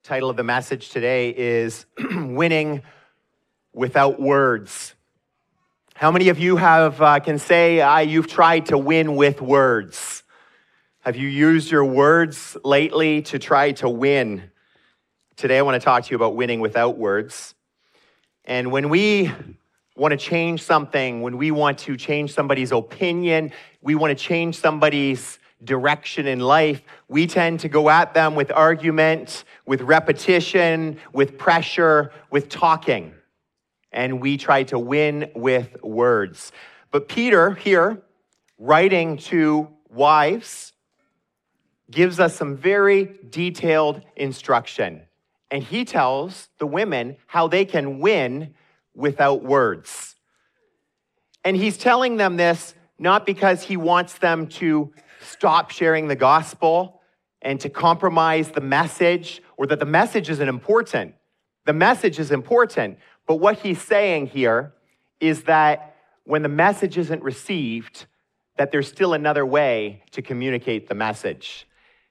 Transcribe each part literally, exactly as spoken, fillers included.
Title of the message today is Winning Without Words. How many of you have uh, can say uh, you've tried to win with words? Have you used your words lately to try to win? Today I want to talk to you about winning without words. And when we want to change something, when we want to change somebody's opinion, we want to change somebody's direction in life, we tend to go at them with argument, with repetition, with pressure, with talking. And we try to win with words. But Peter here, writing to wives, gives us some very detailed instruction. And he tells the women how they can win without words. And he's telling them this not because he wants them to stop sharing the gospel and to compromise the message, or that the message isn't important. The message is important, but what he's saying here is that when the message isn't received, that there's still another way to communicate the message.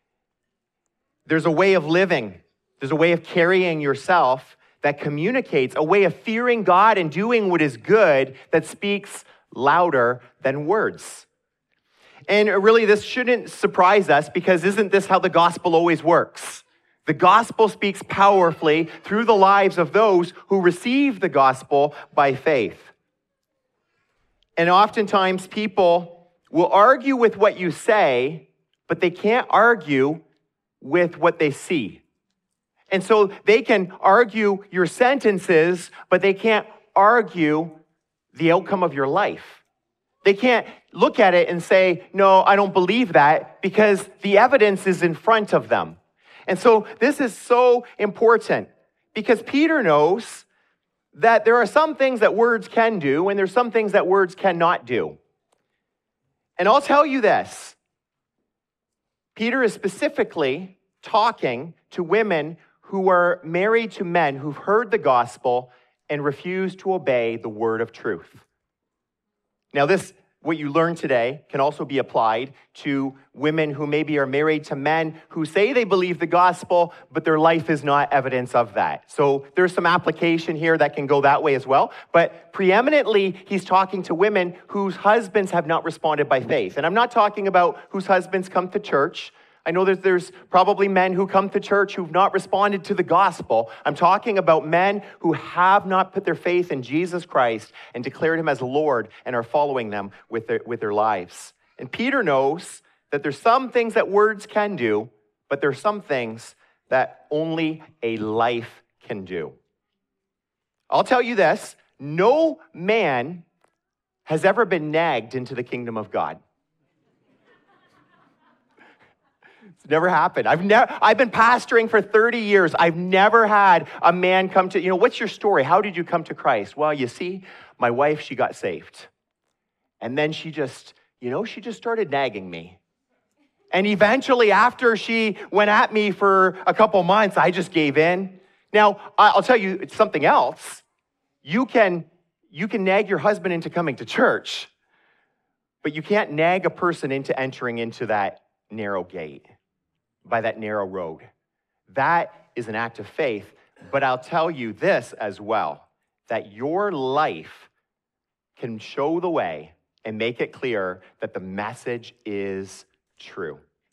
There's a way of living, there's a way of carrying yourself that communicates, a way of fearing God and doing what is good that speaks louder than words. And really, this shouldn't surprise us, because isn't this how the gospel always works? The gospel speaks powerfully through the lives of those who receive the gospel by faith. And oftentimes people will argue with what you say, but they can't argue with what they see. And so they can argue your sentences, but they can't argue the outcome of your life. They can't look at it and say, no, I don't believe that, because the evidence is in front of them. And so this is so important, because Peter knows that there are some things that words can do, and there's some things that words cannot do. And I'll tell you this. Peter is specifically talking to women who are married to men who've heard the gospel and refuse to obey the word of truth. Now this, what you learned today, can also be applied to women who maybe are married to men who say they believe the gospel, but their life is not evidence of that. So there's some application here that can go that way as well. But preeminently, he's talking to women whose husbands have not responded by faith. And I'm not talking about whose husbands come to church. I know that there's probably men who come to church who've not responded to the gospel. I'm talking about men who have not put their faith in Jesus Christ and declared him as Lord and are following them with their, with their lives. And Peter knows that there's some things that words can do, but there's some things that only a life can do. I'll tell you this, no man has ever been nagged into the kingdom of God. It's never happened. I've never, I've been pastoring for thirty years. I've never had a man come to, you know, what's your story? How did you come to Christ? Well, you see, my wife, she got saved. And then she just, you know, she just started nagging me. And eventually, after she went at me for a couple months, I just gave in. Now, I'll tell you it's something else. You can, you can nag your husband into coming to church, but you can't nag a person into entering into that narrow gate, by that narrow road. That is an act of faith. But I'll tell you this as well, that your life can show the way and make it clear that the message is true.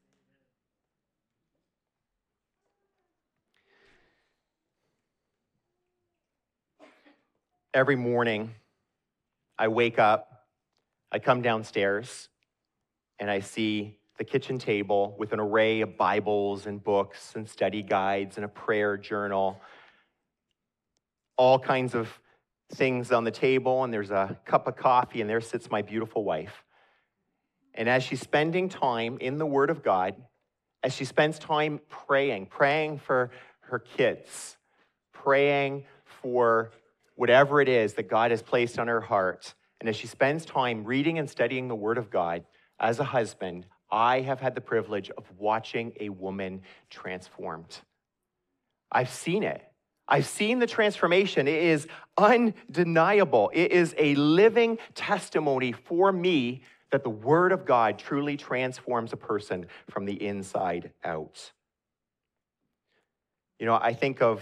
Every morning, I wake up, I come downstairs, and I see the kitchen table with an array of Bibles and books and study guides and a prayer journal, all kinds of things on the table, and there's a cup of coffee, and there sits my beautiful wife. And as she's spending time in the Word of God, as she spends time praying, praying for her kids, praying for whatever it is that God has placed on her heart, and as she spends time reading and studying the Word of God, as a husband, I have had the privilege of watching a woman transformed. I've seen it. I've seen the transformation. It is undeniable. It is a living testimony for me that the Word of God truly transforms a person from the inside out. You know, I think of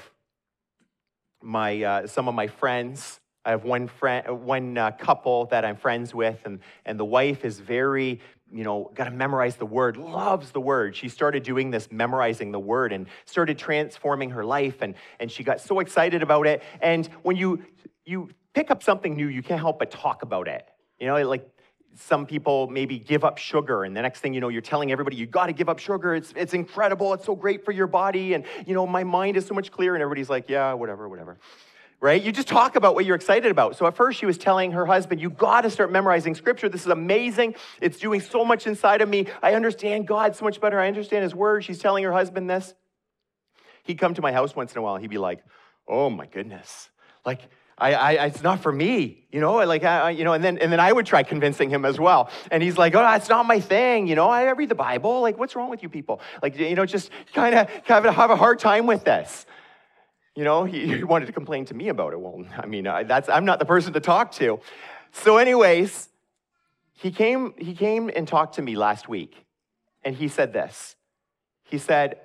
my uh, some of my friends. I have one friend, one uh, couple that I'm friends with, and, and the wife is very, you know, got to memorize the word, loves the word. She started doing this, memorizing the word, and started transforming her life, and, and she got so excited about it. And when you you pick up something new, you can't help but talk about it. You know, like some people maybe give up sugar, and the next thing you know, you're telling everybody, you got to give up sugar. It's, it's incredible. It's so great for your body, and, you know, my mind is so much clearer, and everybody's like, yeah, whatever, whatever. Right? You just talk about what you're excited about. So at first she was telling her husband, you got to start memorizing scripture. This is amazing. It's doing so much inside of me. I understand God so much better. I understand his word. She's telling her husband this. He'd come to my house once in a while and he'd be like, oh my goodness. Like, I, I, it's not for me, you know, like, I, you know, and then, and then I would try convincing him as well. And he's like, oh, it's not my thing. You know, I read the Bible. Like, what's wrong with you people? Like, you know, just kind of have a hard time with this. You know, he, he wanted to complain to me about it. Well, I mean, I, that's I'm not the person to talk to. So anyways, he came, he came and talked to me last week, and he said this. He said,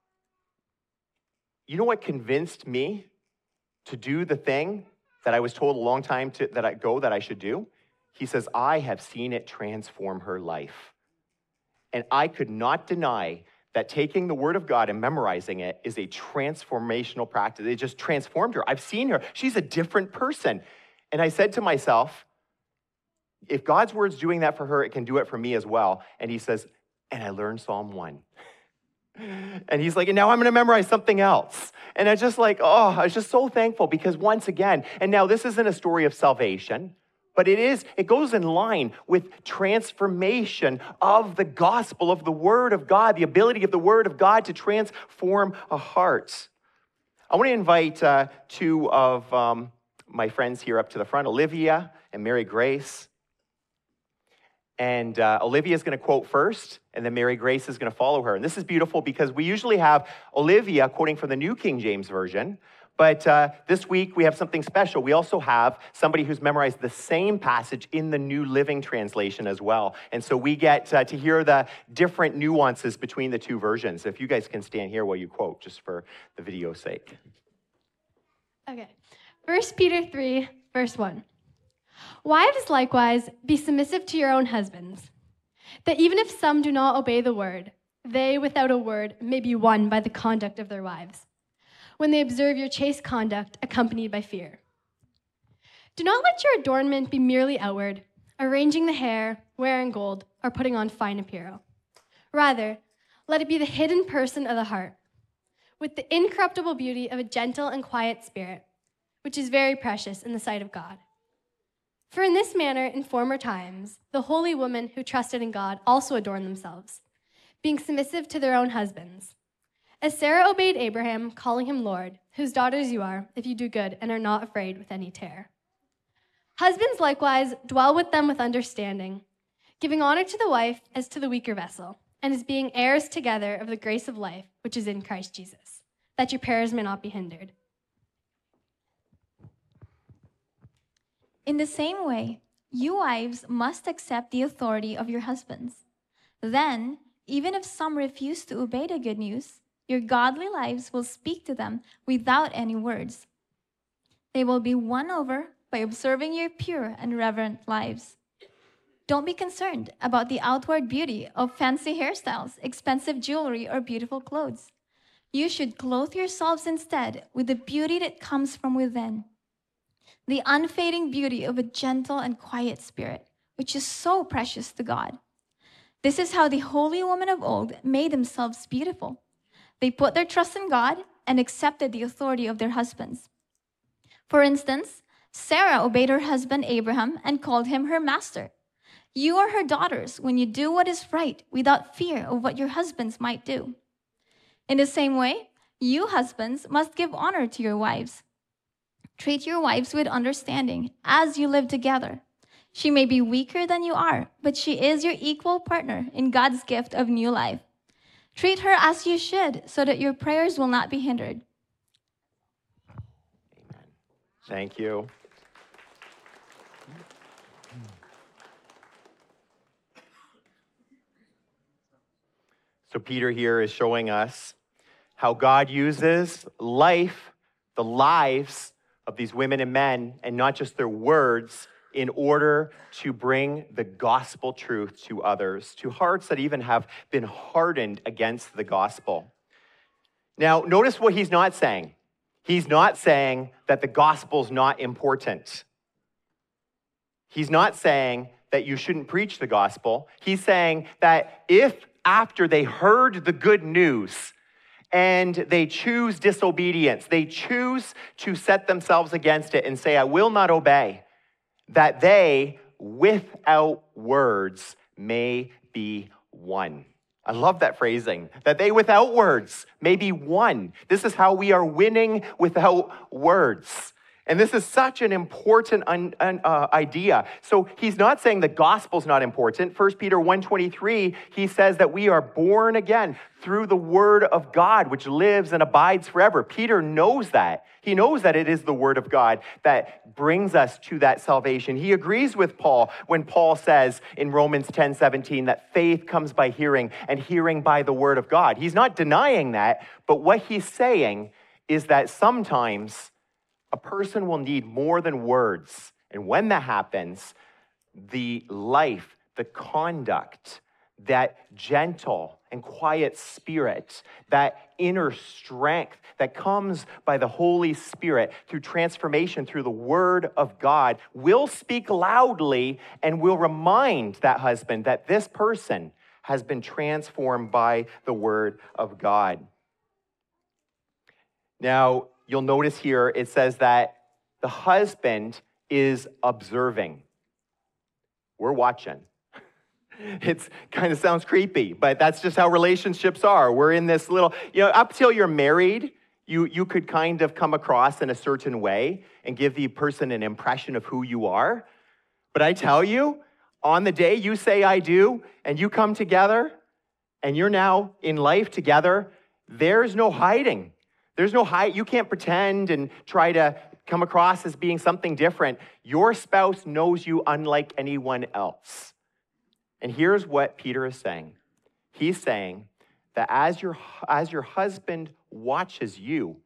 you know what convinced me to do the thing that I was told a long time to, that I go that I should do? He says, I have seen it transform her life. And I could not deny that taking the word of God and memorizing it is a transformational practice. It just transformed her. I've seen her. She's a different person. And I said to myself, if God's word's doing that for her, it can do it for me as well. And he says, and I learned Psalm one. And he's like, and now I'm going to memorize something else. And I just like, oh, I was just so thankful because once again, and now this isn't a story of salvation, but it is, it goes in line with transformation of the gospel, of the word of God, the ability of the word of God to transform a heart. I want to invite uh, two of um, my friends here up to the front, Olivia and Mary Grace. And uh, Olivia is going to quote first, and then Mary Grace is going to follow her. And this is beautiful because we usually have Olivia quoting from the New King James Version. But uh, this week, we have something special. We also have somebody who's memorized the same passage in the New Living Translation as well. And so we get uh, to hear the different nuances between the two versions. If you guys can stand here while you quote, just for the video's sake. Okay. First Peter three, verse one. Wives, likewise, be submissive to your own husbands, that even if some do not obey the word, they, without a word, may be won by the conduct of their wives, when they observe your chaste conduct accompanied by fear. Do not let your adornment be merely outward, arranging the hair, wearing gold, or putting on fine apparel. Rather, let it be the hidden person of the heart, with the incorruptible beauty of a gentle and quiet spirit, which is very precious in the sight of God. For in this manner, in former times, the holy women who trusted in God also adorned themselves, being submissive to their own husbands. As Sarah obeyed Abraham, calling him Lord, whose daughters you are, if you do good and are not afraid with any terror. Husbands likewise dwell with them with understanding, giving honor to the wife as to the weaker vessel, and as being heirs together of the grace of life which is in Christ Jesus, that your prayers may not be hindered. In the same way, you wives must accept the authority of your husbands. Then, even if some refuse to obey the good news, your godly lives will speak to them without any words. They will be won over by observing your pure and reverent lives. Don't be concerned about the outward beauty of fancy hairstyles, expensive jewelry, or beautiful clothes. You should clothe yourselves instead with the beauty that comes from within, the unfading beauty of a gentle and quiet spirit, which is so precious to God. This is how the holy women of old made themselves beautiful. They put their trust in God and accepted the authority of their husbands. For instance, Sarah obeyed her husband Abraham and called him her master. You are her daughters when you do what is right without fear of what your husbands might do. In the same way, you husbands must give honor to your wives. Treat your wives with understanding as you live together. She may be weaker than you are, but she is your equal partner in God's gift of new life. Treat her as you should, so that your prayers will not be hindered. Amen. Thank you. So Peter here is showing us how God uses life, the lives of these women and men, and not just their words, in order to bring the gospel truth to others, to hearts that even have been hardened against the gospel. Now, notice what he's not saying. He's not saying that the gospel's not important. He's not saying that you shouldn't preach the gospel. He's saying that if after they heard the good news and they choose disobedience, they choose to set themselves against it and say, I will not obey, that they, without words, may be won. I love that phrasing, that they without words may be won. This is how we are winning without words. And this is such an important un, un, uh, idea. So he's not saying the gospel's not important. First Peter one twenty-three, he says that we are born again through the word of God, which lives and abides forever. Peter knows that. He knows that it is the word of God that brings us to that salvation. He agrees with Paul when Paul says in Romans ten seventeen that faith comes by hearing and hearing by the word of God. He's not denying that, but what he's saying is that sometimes a person will need more than words. And when that happens, the life, the conduct, that gentle and quiet spirit, that inner strength that comes by the Holy Spirit through transformation through the Word of God will speak loudly and will remind that husband that this person has been transformed by the Word of God. Now, you'll notice here it says that the husband is observing. We're watching. It kind of sounds creepy, but that's just how relationships are. We're in this little, you know, up till you're married, you, you could kind of come across in a certain way and give the person an impression of who you are. But I tell you, on the day you say I do, and you come together, and you're now in life together, there's no hiding. There's no hide. You can't pretend and try to come across as being something different. Your spouse knows you unlike anyone else. And here's what Peter is saying. He's saying that as your, as your husband watches you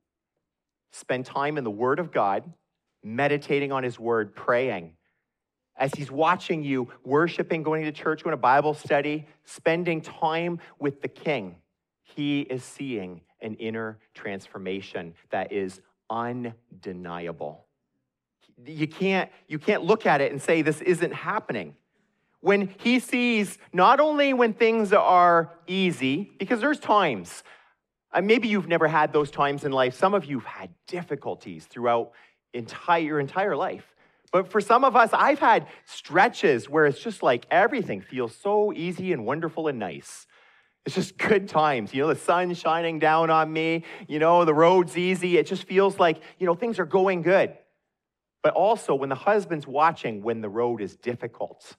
spend time in the Word of God, meditating on his word, praying, as he's watching you worshiping, going to church, going to Bible study, spending time with the King, he is seeing an inner transformation that is undeniable. You can't, you can't look at it and say this isn't happening. When he sees, not only when things are easy, because there's times, uh, maybe you've never had those times in life. Some of you have had difficulties throughout entire, your entire life. But for some of us, I've had stretches where it's just like everything feels so easy and wonderful and nice. It's just good times. You know, the sun's shining down on me. You know, the road's easy. It just feels like, you know, things are going good. But also when the husband's watching when the road is difficult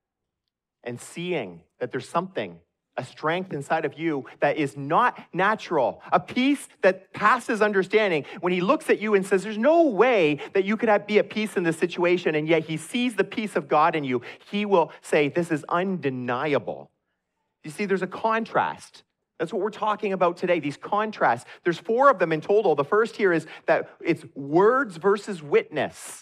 and seeing that there's something, a strength inside of you that is not natural, a peace that passes understanding. When he looks at you and says, there's no way that you could have, be at peace in this situation, and yet he sees the peace of God in you, he will say, this is undeniable. You see, there's a contrast. That's what we're talking about today, these contrasts. There's four of them in total. The first here is that it's words versus witness.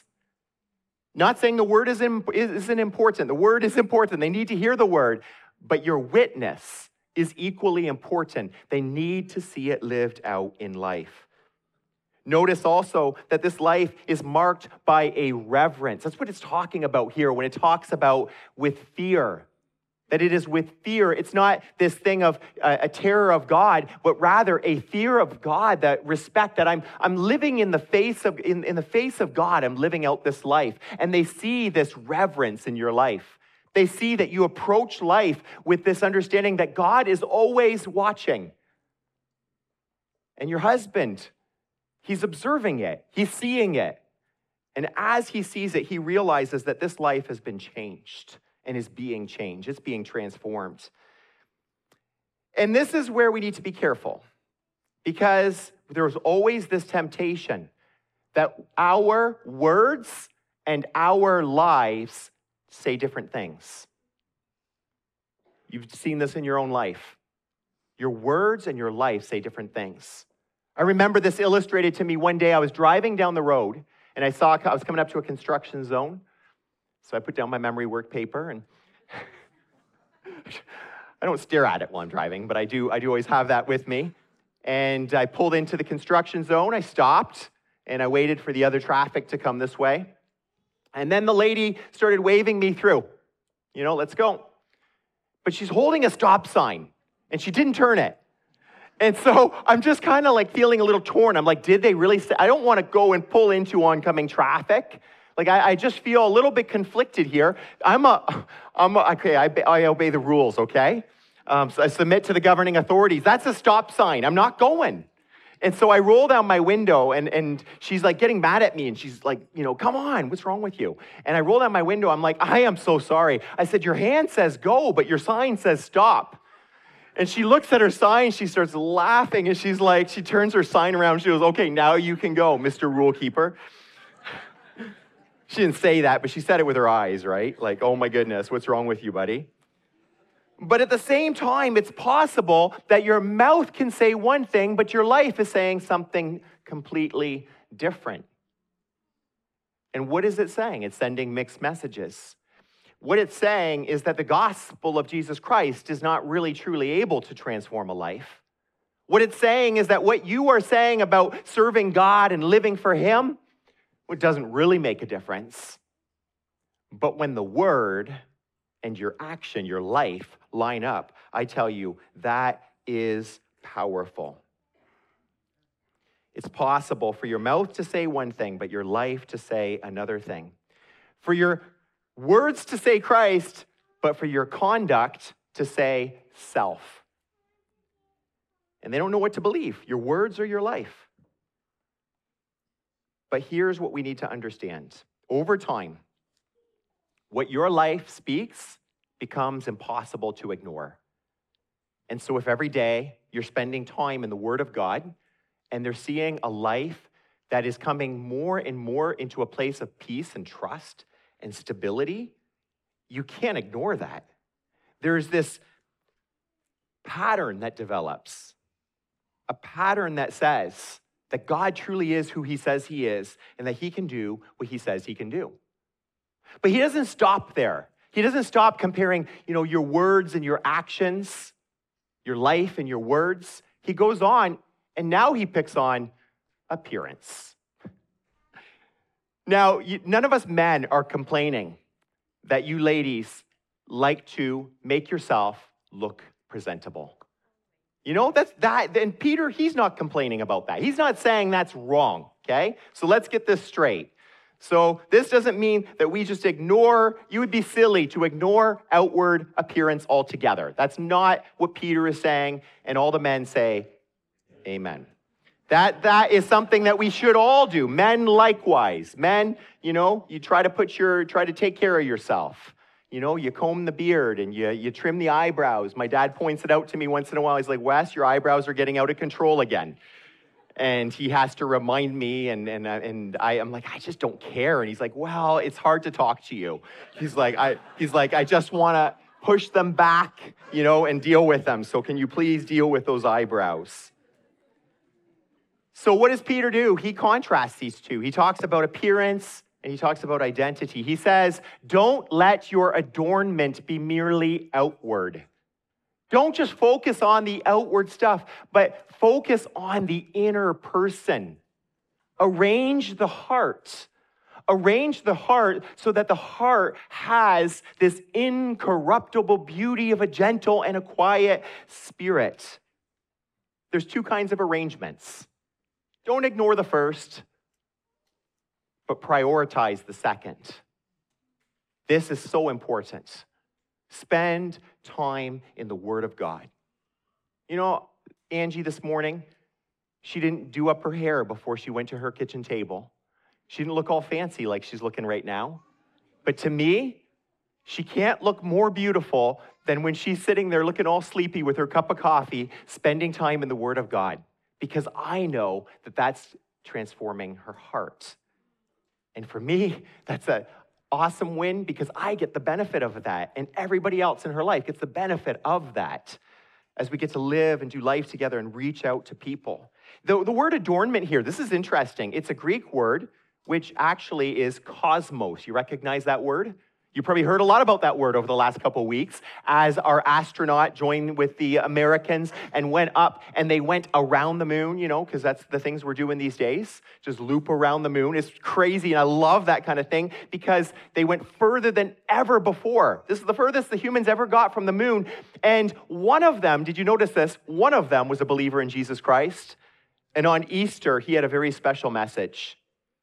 Not saying the word isn't, isn't important. The word is important. They need to hear the word. But your witness is equally important. They need to see it lived out in life. Notice also that this life is marked by a reverence. That's what it's talking about here when it talks about with fear. That it is with fear. It's not this thing of uh, a terror of God, but rather a fear of God, that respect that I'm I'm living in the face of in, in the face of God. I'm living out this life. And they see this reverence in your life. They see that you approach life with this understanding that God is always watching. And your husband, he's observing it. He's seeing it. And as he sees it, he realizes that this life has been changed. And is being changed. It's being transformed. And this is where we need to be careful, because there's always this temptation that our words and our lives say different things. You've seen this in your own life. Your words and your life say different things. I remember this illustrated to me one day. I was driving down the road, and I saw I was coming up to a construction zone. So I put down my memory work paper, and I don't stare at it while I'm driving, but I do, I do always have that with me. And I pulled into the construction zone. I stopped, and I waited for the other traffic to come this way. And then the lady started waving me through. You know, let's go. But she's holding a stop sign, and she didn't turn it. And so I'm just kind of like feeling a little torn. I'm like, did they really say? I don't want to go and pull into oncoming traffic. Like, I, I just feel a little bit conflicted here. I'm a, I'm a, okay, I, I obey the rules, okay? Um, so I submit to the governing authorities. That's a stop sign. I'm not going. And so I roll down my window, and, and she's like getting mad at me, and she's like, you know, come on, what's wrong with you? And I roll down my window. I'm like, I am so sorry. I said, your hand says go, but your sign says stop. And she looks at her sign, she starts laughing, and she's like, she turns her sign around, she goes, okay, now you can go, Mister Rule Keeper. She didn't say that, but she said it with her eyes, right? Like, oh my goodness, what's wrong with you, buddy? But at the same time, it's possible that your mouth can say one thing, but your life is saying something completely different. And what is it saying? It's sending mixed messages. What it's saying is that the gospel of Jesus Christ is not really truly able to transform a life. What it's saying is that what you are saying about serving God and living for Him, it doesn't really make a difference. But when the word and your action, your life, line up, I tell you, that is powerful. It's possible for your mouth to say one thing, but your life to say another thing. For your words to say Christ, but for your conduct to say self. And they don't know what to believe, your words or your life. But here's what we need to understand. Over time, what your life speaks becomes impossible to ignore. And so if every day you're spending time in the Word of God, and they're seeing a life that is coming more and more into a place of peace and trust and stability, you can't ignore that. There's this pattern that develops, a pattern that says that God truly is who He says He is, and that He can do what He says He can do. But He doesn't stop there. He doesn't stop comparing, you know, your words and your actions, your life and your words. He goes on, and now He picks on appearance. Now, you, none of us men are complaining that you ladies like to make yourself look presentable. You know, that's that. And Peter, he's not complaining about that. He's not saying that's wrong, okay? So let's get this straight. So this doesn't mean that we just ignore, you would be silly to ignore outward appearance altogether. That's not what Peter is saying, and all the men say, amen. That, that is something that we should all do. Men likewise. Men, you know, you try to put your, try to take care of yourself. You know, you comb the beard and you, you trim the eyebrows. My dad points it out to me once in a while. He's like, Wes, your eyebrows are getting out of control again. And he has to remind me, and and and I am like, I just don't care. And he's like, well, it's hard to talk to you. He's like, I he's like, I just want to push them back, you know, and deal with them. So can you please deal with those eyebrows? So what does Peter do? He contrasts these two. He talks about appearance and he talks about identity. He says, don't let your adornment be merely outward. Don't just focus on the outward stuff, but focus on the inner person. Arrange the heart. Arrange the heart so that the heart has this incorruptible beauty of a gentle and a quiet spirit. There's two kinds of arrangements. Don't ignore the first, but prioritize the second. This is so important. Spend time in the Word of God. You know, Angie this morning, she didn't do up her hair before she went to her kitchen table. She didn't look all fancy like she's looking right now. But to me, she can't look more beautiful than when she's sitting there looking all sleepy with her cup of coffee, spending time in the Word of God. Because I know that that's transforming her heart. And for me, that's an awesome win because I get the benefit of that. And everybody else in her life gets the benefit of that. as we get to live and do life together and reach out to people. The, the word adornment here, this is interesting. It's a Greek word, which actually is cosmos. You recognize that word? You probably heard a lot about that word over the last couple of weeks as our astronaut joined with the Americans and went up and they went around the moon, you know, because that's the things we're doing these days. Just loop around the moon. It's crazy, and I love that kind of thing because they went further than ever before. This is the furthest the humans ever got from the moon. And one of them, did you notice this? One of them was a believer in Jesus Christ. And on Easter, he had a very special message.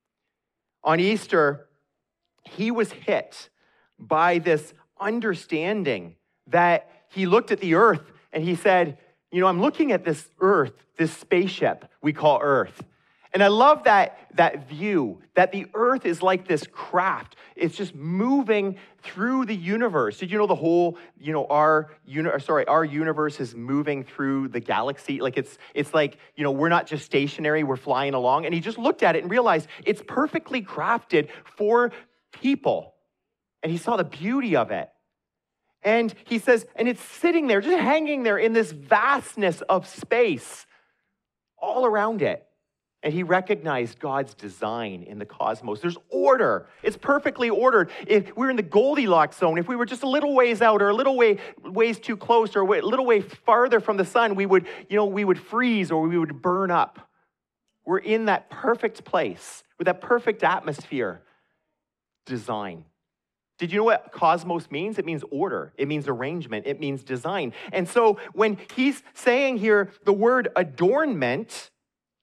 On Easter, he was hit by this understanding that he looked at the earth and he said, you know, I'm looking at this earth, this spaceship we call Earth. And I love that, that view, that the earth is like this craft. It's just moving through the universe. Did you know the whole, you know, our, uni- sorry, our universe is moving through the galaxy? Like it's, it's like, you know, we're not just stationary, we're flying along. And he just looked at it and realized it's perfectly crafted for people. And he saw the beauty of it. And he says, and it's sitting there, just hanging there in this vastness of space all around it. And he recognized God's design in the cosmos. There's order. It's perfectly ordered. If we're in the Goldilocks zone, if we were just a little ways out or a little way ways too close or a little way farther from the sun, we would, you know, we would freeze or we would burn up. We're in that perfect place with that perfect atmosphere. Design. Did you know what cosmos means? It means order. It means arrangement. It means design. And so when he's saying here the word adornment,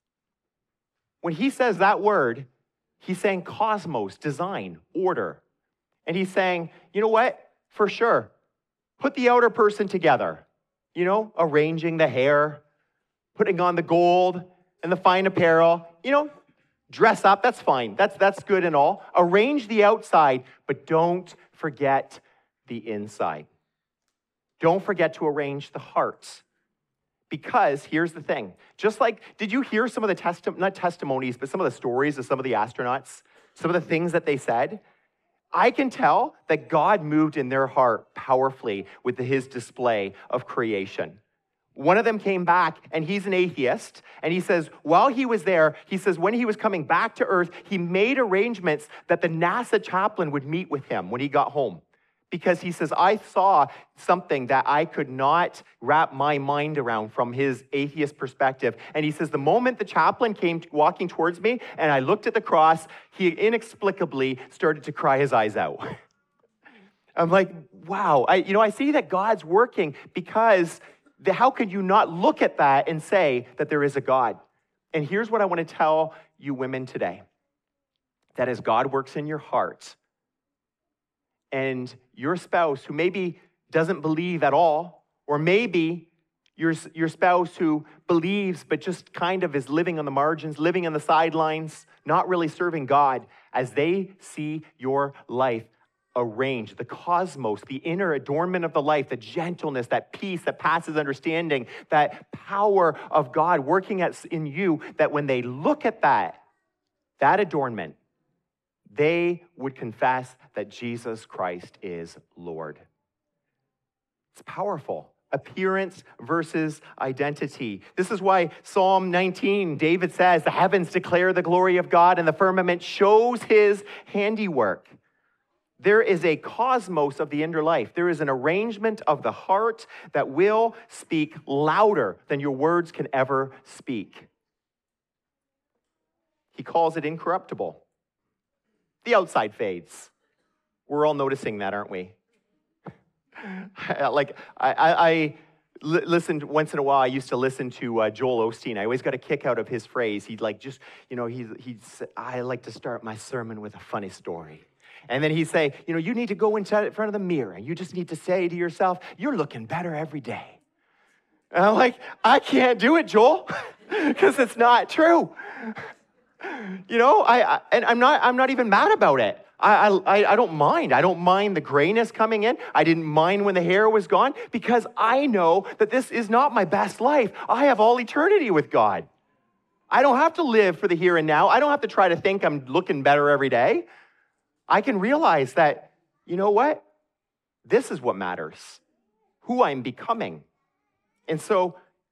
when he says that word, he's saying cosmos, design, order. And he's saying, you know what? For sure, put the outer person together. You know, arranging the hair, putting on the gold and the fine apparel, you know, dress up, that's fine. That's, that's good and all. Arrange the outside, but don't forget the inside. Don't forget to arrange the heart. Because here's the thing. Just like, did you hear some of the, testi- not testimonies, but some of the stories of some of the astronauts? Some of the things that they said? I can tell that God moved in their heart powerfully with his display of creation. One of them came back, and he's an atheist, and he says, while he was there, he says, when he was coming back to Earth, he made arrangements that the NASA chaplain would meet with him when he got home. Because he says, I saw something that I could not wrap my mind around from his atheist perspective. And he says, the moment the chaplain came walking towards me, and I looked at the cross, he inexplicably started to cry his eyes out. I'm like, wow. I, you know, I see that God's working because The, how could you not look at that and say that there is a God? And here's what I want to tell you women today. That as God works in your heart, and your spouse who maybe doesn't believe at all, or maybe your, your spouse who believes but just kind of is living on the margins, living on the sidelines, not really serving God, as they see your life arranged, the cosmos, the inner adornment of the life, the gentleness, that peace that passes understanding, that power of God working at, in you, that when they look at that, that adornment, they would confess that Jesus Christ is Lord. It's powerful. Appearance versus identity. This is why Psalm nineteen, David says, the heavens declare the glory of God and the firmament shows his handiwork. There is a cosmos of the inner life. There is an arrangement of the heart that will speak louder than your words can ever speak. He calls it incorruptible. The outside fades. We're all noticing that, aren't we? like, I, I, I li- listened once in a while, I used to listen to uh, Joel Osteen. I always got a kick out of his phrase. He'd like just, you know, he, he'd say, I like to start my sermon with a funny story. And then he'd say, you know, you need to go into in front of the mirror and you just need to say to yourself, you're looking better every day. And I'm like, I can't do it, Joel, because it's not true. You know, I, I and I'm not I'm not even mad about it. I, I I don't mind. I don't mind the grayness coming in. I didn't mind when the hair was gone because I know that this is not my best life. I have all eternity with God. I don't have to live for the here and now. I don't have to try to think I'm looking better every day. I can realize that, you know what? This is what matters. Who I'm becoming. And so,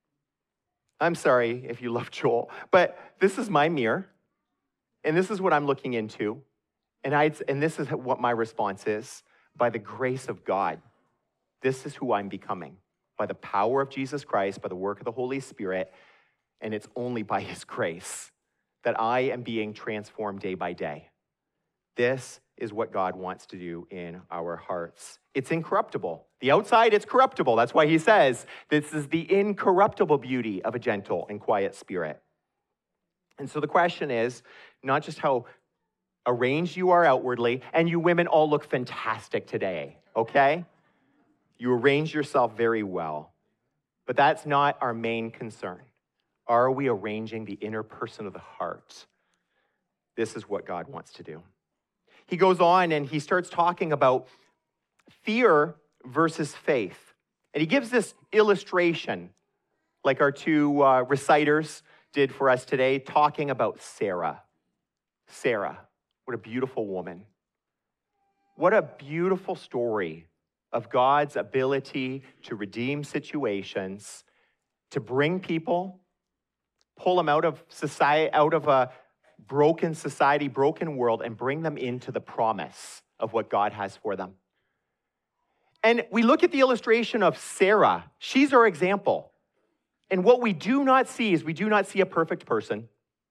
I'm sorry if you love Joel, but this is my mirror, and this is what I'm looking into, and I and this is what my response is. By the grace of God, this is who I'm becoming. By the power of Jesus Christ, by the work of the Holy Spirit, and it's only by his grace that I am being transformed day by day. This is what God wants to do in our hearts. It's incorruptible. The outside, it's corruptible. That's why he says this is the incorruptible beauty of a gentle and quiet spirit. And so the question is not just how arranged you are outwardly, and you women all look fantastic today, okay? You arrange yourself very well. But that's not our main concern. Are we arranging the inner person of the heart? This is what God wants to do. He goes on and he starts talking about fear versus faith. And he gives this illustration, like our two uh, reciters did for us today, talking about Sarah. Sarah, what a beautiful woman. What a beautiful story of God's ability to redeem situations, to bring people, pull them out of society, out of a broken society, broken world, and bring them into the promise of what God has for them. And we look at the illustration of Sarah. She's our example. And what we do not see is we do not see a perfect person.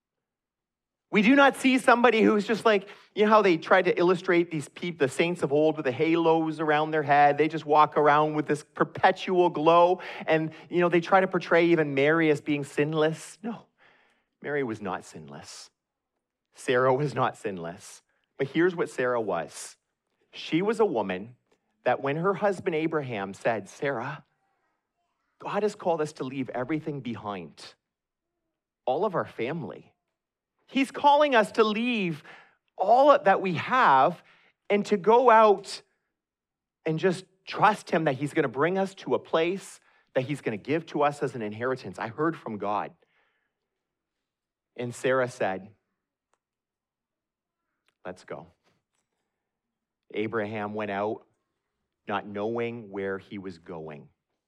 We do not see somebody who's just like, you know how they tried to illustrate these people, the saints of old with the halos around their head. They just walk around with this perpetual glow. And, you know, they try to portray even Mary as being sinless. No, Mary was not sinless. Sarah was not sinless. But here's what Sarah was. She was a woman that when her husband Abraham said, Sarah, God has called us to leave everything behind, all of our family. He's calling us to leave all that we have and to go out and just trust him that he's going to bring us to a place that he's going to give to us as an inheritance. I heard from God. And Sarah said, let's go. Abraham went out not knowing where he was going.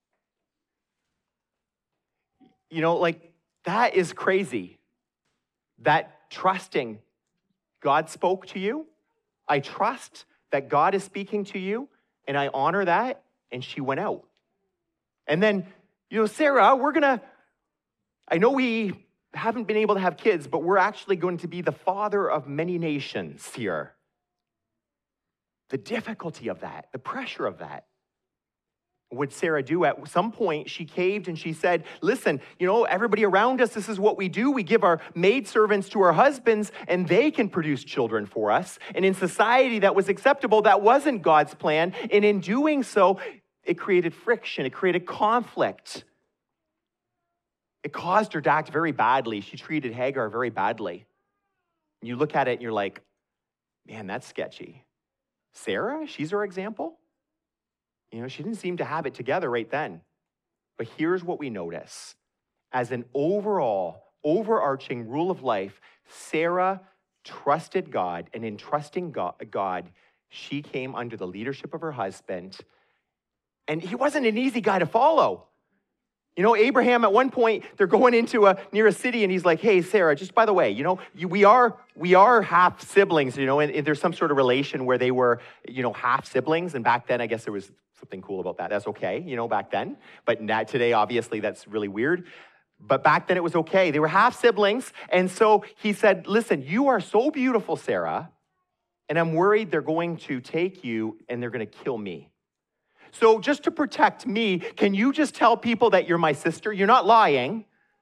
You know, like, that is crazy. That trusting God spoke to you. I trust that God is speaking to you, and I honor that, and she went out. And then, you know, Sarah, we're going to, I know we haven't been able to have kids, but we're actually going to be the father of many nations here. The difficulty of that, the pressure of that. What Sarah do? At some point, she caved and she said, listen, you know, everybody around us, this is what we do. We give our maidservants to our husbands and they can produce children for us. And in society that was acceptable, that wasn't God's plan. And in doing so, it created friction. It created conflict. It caused her to act very badly. She treated Hagar very badly. And you look at it and you're like, man, that's sketchy. Sarah, she's our example. You know, she didn't seem to have it together right then. But here's what we notice. As an overall, overarching rule of life, Sarah trusted God, and in trusting God, she came under the leadership of her husband. And he wasn't an easy guy to follow. You know, Abraham, at one point, they're going into a near a city, and he's like, hey, Sarah, just by the way, you know, you, we are we are half siblings, you know, and, and there's some sort of relation where they were, you know, half siblings. And back then, I guess there was something cool about that. That's okay, you know, back then. But not today, obviously, that's really weird. But back then, it was okay. They were half siblings. And so he said, listen, you are so beautiful, Sarah, and I'm worried they're going to take you and they're going to kill me. So just to protect me, can you just tell people that you're my sister? You're not lying.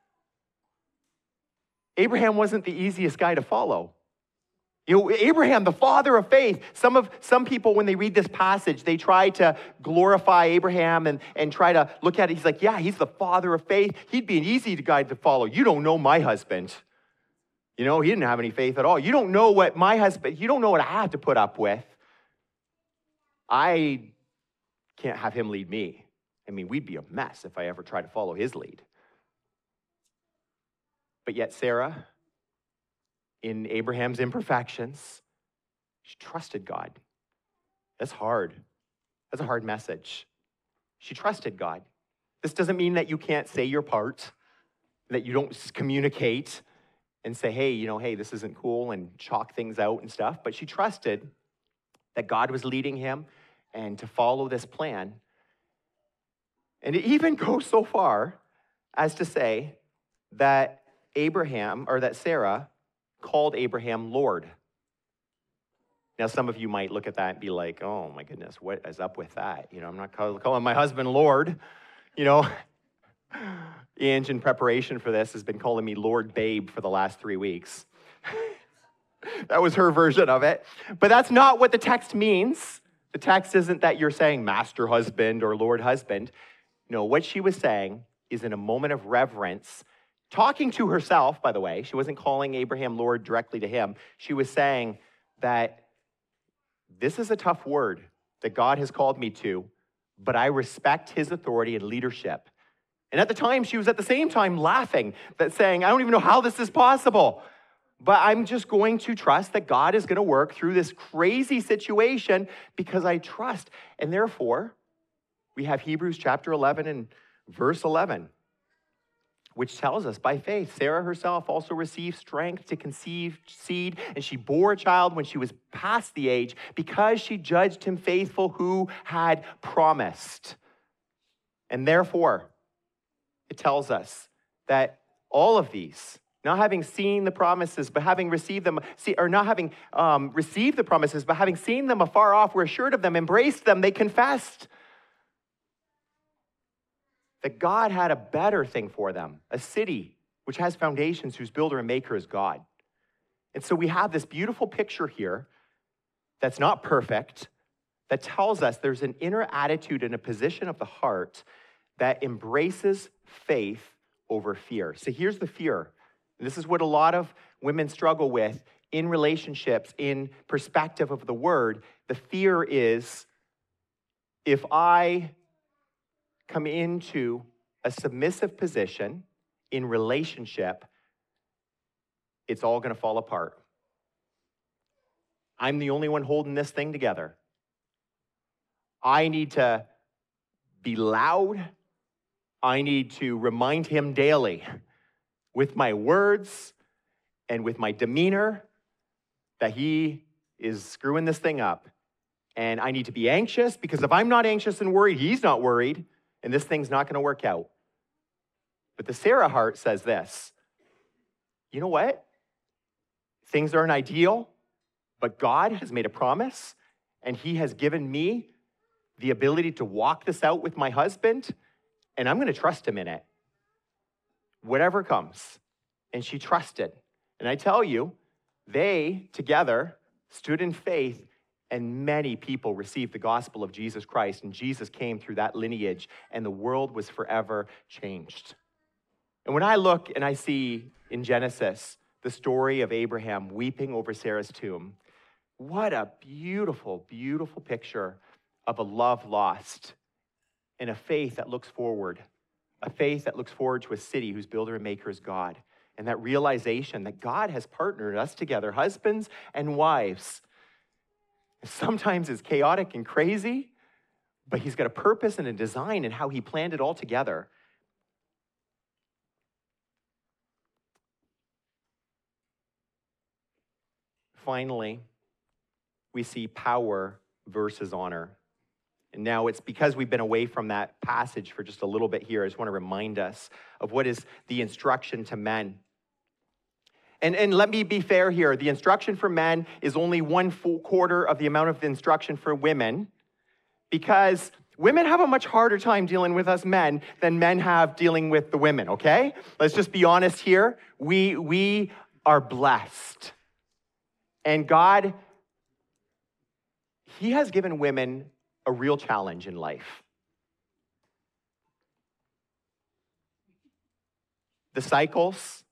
Abraham wasn't the easiest guy to follow. You know, Abraham, the father of faith. Some of some people, when they read this passage, they try to glorify Abraham and, and try to look at it. He's like, yeah, he's the father of faith. He'd be an easy guy to follow. You don't know my husband. You know, he didn't have any faith at all. You don't know what my husband, you don't know what I had to put up with. I can't have him lead me. I mean, we'd be a mess if I ever tried to follow his lead. But yet Sarah, in Abraham's imperfections, she trusted God. That's hard. That's a hard message. She trusted God. This doesn't mean that you can't say your part, that you don't communicate and say, hey, you know, hey, this isn't cool, and chalk things out and stuff. But she trusted that God was leading him and to follow this plan. And it even goes so far as to say that Abraham, or that Sarah, called Abraham Lord. Now, some of you might look at that and be like, oh my goodness, what is up with that? You know, I'm not calling my husband Lord. You know, Ange, in preparation for this, has been calling me Lord Babe for the last three weeks. That was her version of it. But that's not what the text means. The text isn't that you're saying master husband or Lord husband. No, what she was saying is in a moment of reverence, talking to herself, by the way. She wasn't calling Abraham Lord directly to him. She was saying that this is a tough word that God has called me to, but I respect his authority and leadership. And at the time, she was at the same time laughing, that saying, I don't even know how this is possible, but I'm just going to trust that God is going to work through this crazy situation because I trust. And therefore, we have Hebrews chapter eleven and verse eleven, which tells us, by faith, Sarah herself also received strength to conceive seed, and she bore a child when she was past the age, because she judged him faithful who had promised. And therefore, it tells us that all of these, not having seen the promises, but having received them, see, or not having um, received the promises, but having seen them afar off, were assured of them, embraced them, they confessed that God had a better thing for them, a city which has foundations, whose builder and maker is God. And so we have this beautiful picture here that's not perfect, that tells us there's an inner attitude and a position of the heart that embraces faith over fear. So here's the fear. This is what a lot of women struggle with in relationships, in perspective of the word. The fear is, if I come into a submissive position in relationship, it's all going to fall apart. I'm the only one holding this thing together. I need to be loud. I need to remind him daily with my words and with my demeanor that he is screwing this thing up. And I need to be anxious, because if I'm not anxious and worried, he's not worried, and this thing's not going to work out. But the Sarah heart says this: you know what? Things aren't ideal, but God has made a promise, and he has given me the ability to walk this out with my husband, and I'm going to trust him in it, whatever comes. And she trusted. And I tell you, they together stood in faith, and many people received the gospel of Jesus Christ, and Jesus came through that lineage, and the world was forever changed. And when I look and I see in Genesis the story of Abraham weeping over Sarah's tomb, what a beautiful, beautiful picture of a love lost and a faith that looks forward, a faith that looks forward to a city whose builder and maker is God, and that realization that God has partnered us together, husbands and wives. Sometimes it's chaotic and crazy, but he's got a purpose and a design in how he planned it all together. Finally, we see power versus honor. And now it's because we've been away from that passage for just a little bit here. I just want to remind us of what is the instruction to men. And, and let me be fair here. The instruction for men is only one full quarter of the amount of the instruction for women, because women have a much harder time dealing with us men than men have dealing with the women, okay? Let's just be honest here. We, we are blessed. And God, he has given women a real challenge in life. The cycles,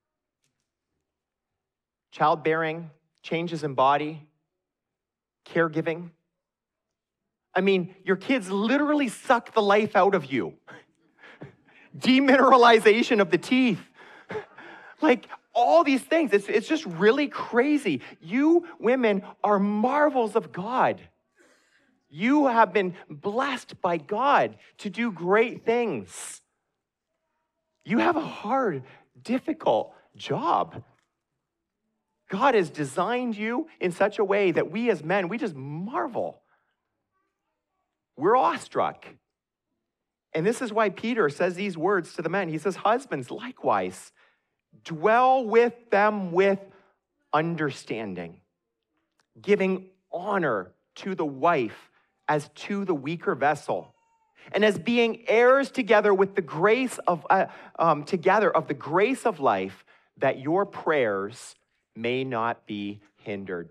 childbearing, changes in body, caregiving. I mean, your kids literally suck the life out of you. Demineralization of the teeth. Like, all these things. It's, it's just really crazy. You women are marvels of God. You have been blessed by God to do great things. You have a hard, difficult job. God has designed you in such a way that we as men, we just marvel. We're awestruck. And this is why Peter says these words to the men. He says, husbands, likewise, dwell with them with understanding, giving honor to the wife as to the weaker vessel, and as being heirs together with the grace of uh, um, together of the grace of life, that your prayers may not be hindered.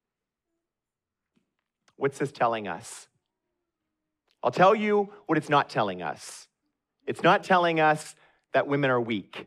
What's this telling us? I'll tell you what it's not telling us. It's not telling us that women are weak.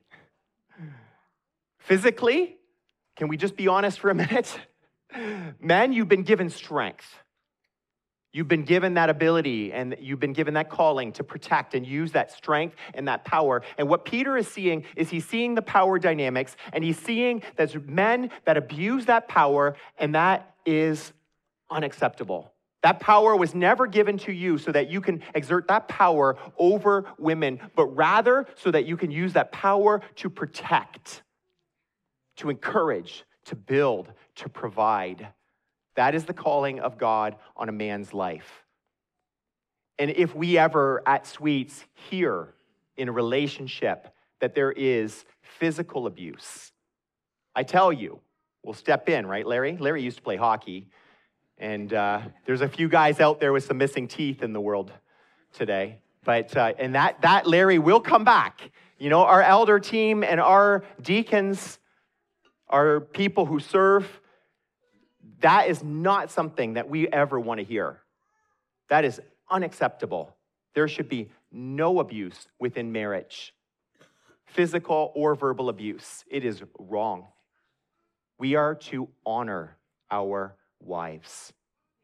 Physically, can we just be honest for a minute? Men, you've been given strength. You've been given that ability and you've been given that calling to protect and use that strength and that power. And what Peter is seeing is he's seeing the power dynamics, and he's seeing there's men that abuse that power, and that is unacceptable. That power was never given to you so that you can exert that power over women, but rather so that you can use that power to protect, to encourage, to build, to provide. That is the calling of God on a man's life. And if we ever at Sweets hear in a relationship that there is physical abuse, I tell you, we'll step in, right, Larry? Larry used to play hockey. And uh, there's a few guys out there with some missing teeth in the world today. But, uh, and that, that Larry will come back. You know, our elder team and our deacons, our people who serve, that is not something that we ever want to hear. That is unacceptable. There should be no abuse within marriage, physical or verbal abuse. It is wrong. We are to honor our wives.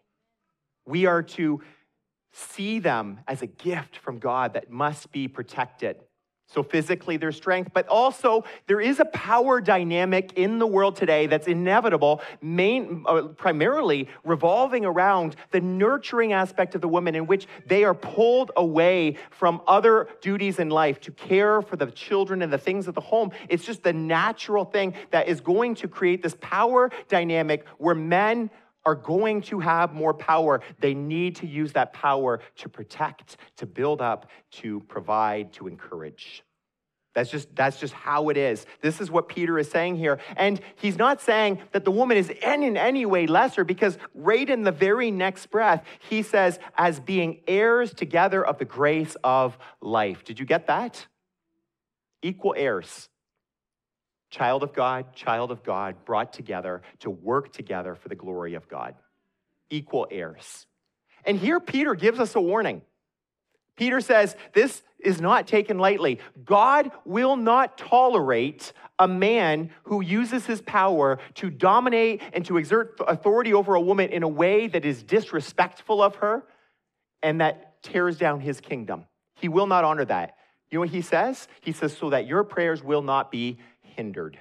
We are to see them as a gift from God that must be protected. So physically there's strength, but also there is a power dynamic in the world today that's inevitable, main, uh, primarily revolving around the nurturing aspect of the woman, in which they are pulled away from other duties in life to care for the children and the things of the home. It's just the natural thing that is going to create this power dynamic where men are going to have more power. They need to use that power to protect, to build up, to provide, to encourage. That's just, that's just how it is. This is what Peter is saying here. And he's not saying that the woman is in, in any way lesser, because right in the very next breath, he says, as being heirs together of the grace of life. Did you get that? Equal heirs. Child of God, child of God, brought together to work together for the glory of God. Equal heirs. And here Peter gives us a warning. Peter says, this is not taken lightly. God will not tolerate a man who uses his power to dominate and to exert authority over a woman in a way that is disrespectful of her and that tears down his kingdom. He will not honor that. You know what he says? He says, so that your prayers will not be hindered.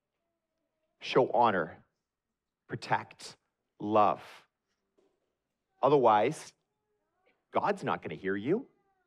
Show honor, protect, love. Otherwise, God's not going to hear you.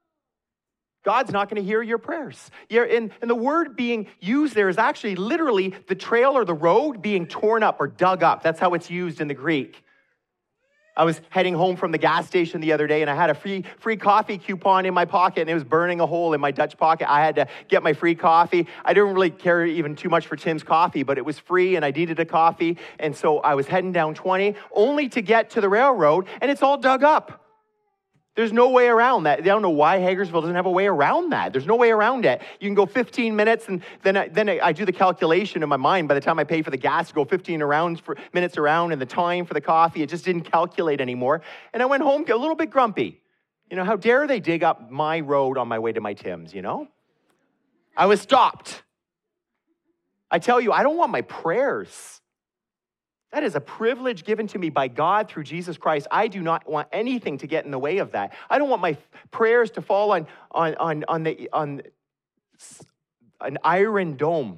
God's not going to hear your prayers. Yeah, and, and the word being used there is actually literally the trail or the road being torn up or dug up. That's how it's used in the Greek. I was heading home from the gas station the other day, and I had a free free coffee coupon in my pocket, and it was burning a hole in my Dutch pocket. I had to get my free coffee. I didn't really care even too much for Tim's coffee, but it was free, and I needed a coffee. And so I was heading down twenty, only to get to the railroad, and it's all dug up. There's no way around that. I don't know why Hagersville doesn't have a way around that. There's no way around it. You can go fifteen minutes, and then I, then I do the calculation in my mind. By the time I pay for the gas to go fifteen around for minutes around, and the time for the coffee, it just didn't calculate anymore. And I went home a little bit grumpy. You know, how dare they dig up my road on my way to my Tim's, you know? I was stopped. I tell you, I don't want my prayers. That is a privilege given to me by God through Jesus Christ. I do not want anything to get in the way of that. I don't want my prayers to fall on, on, on, on, the, on an iron dome.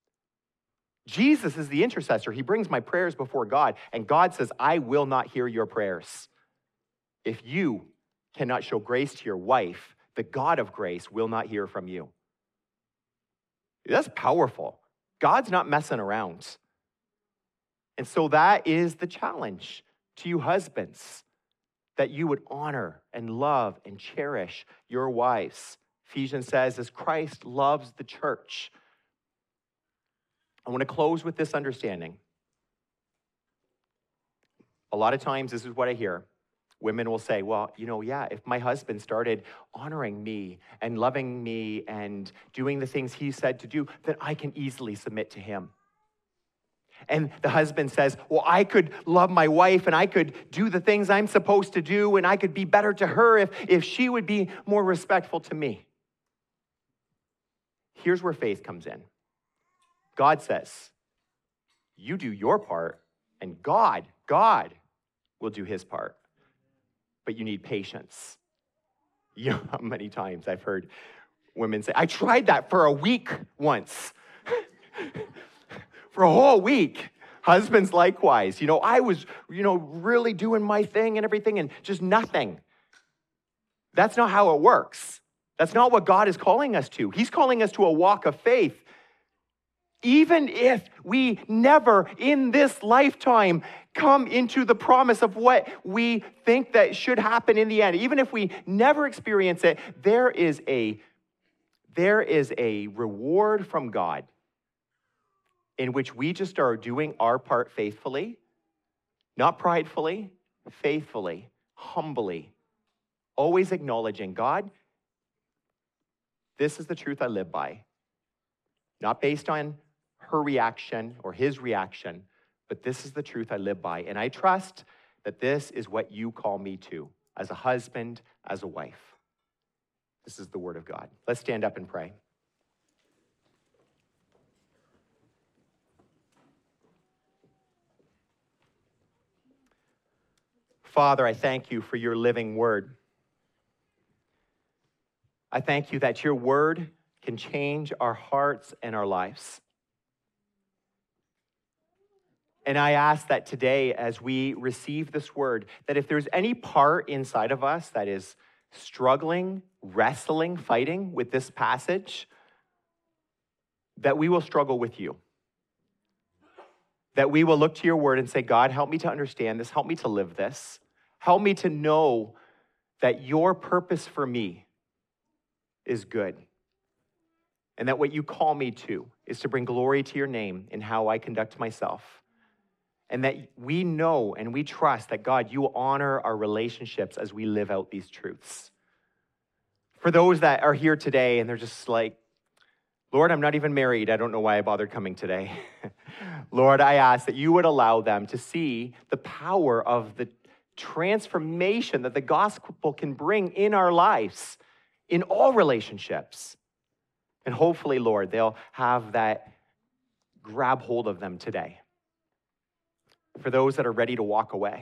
Jesus is the intercessor. He brings my prayers before God, and God says, I will not hear your prayers if you cannot show grace to your wife, the God of grace will not hear from you. That's powerful. God's not messing around. And so that is the challenge to you husbands, that you would honor and love and cherish your wives. Ephesians says, as Christ loves the church. I want to close with this understanding. A lot of times, this is what I hear. Women will say, well, you know, yeah, if my husband started honoring me and loving me and doing the things he said to do, then I can easily submit to him. And the husband says, well, I could love my wife and I could do the things I'm supposed to do and I could be better to her if, if she would be more respectful to me. Here's where faith comes in. God says, you do your part and God, God will do his part. But you need patience. You know how many times I've heard women say, I tried that for a week once. For a whole week. Husbands likewise. You know, I was, you know, really doing my thing and everything and just nothing. That's not how it works. That's not what God is calling us to. He's calling us to a walk of faith. Even if we never in this lifetime come into the promise of what we think that should happen in the end, even if we never experience it, there is a, there is a reward from God in which we just are doing our part faithfully, not pridefully, faithfully, humbly, always acknowledging, God, this is the truth I live by. Not based on her reaction or his reaction, but this is the truth I live by. And I trust that this is what you call me to, as a husband, as a wife. This is the word of God. Let's stand up and pray. Father, I thank you for your living word. I thank you that your word can change our hearts and our lives. And I ask that today, as we receive this word, that if there's any part inside of us that is struggling, wrestling, fighting with this passage, that we will struggle with you. That we will look to your word and say, God, help me to understand this. Help me to live this. Help me to know that your purpose for me is good. And that what you call me to is to bring glory to your name in how I conduct myself. And that we know and we trust that, God, you will honor our relationships as we live out these truths. For those that are here today and they're just like, Lord, I'm not even married. I don't know why I bothered coming today. Lord, I ask that you would allow them to see the power of the transformation that the gospel can bring in our lives, in all relationships. And hopefully, Lord, they'll have that grab hold of them today. For those that are ready to walk away.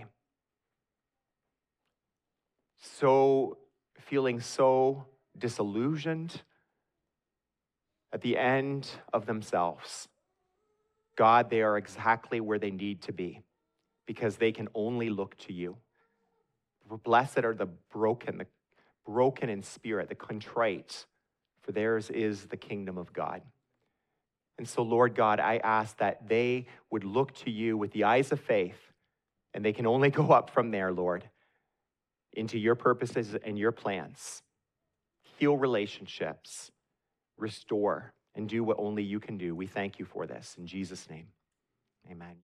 So, feeling so disillusioned at the end of themselves. God, they are exactly where they need to be because they can only look to you. Blessed are the broken, the broken in spirit, the contrite, for theirs is the kingdom of God. And so, Lord God, I ask that they would look to you with the eyes of faith, and they can only go up from there, Lord, into your purposes and your plans. Heal relationships, restore, and do what only you can do. We thank you for this. In Jesus' name, amen.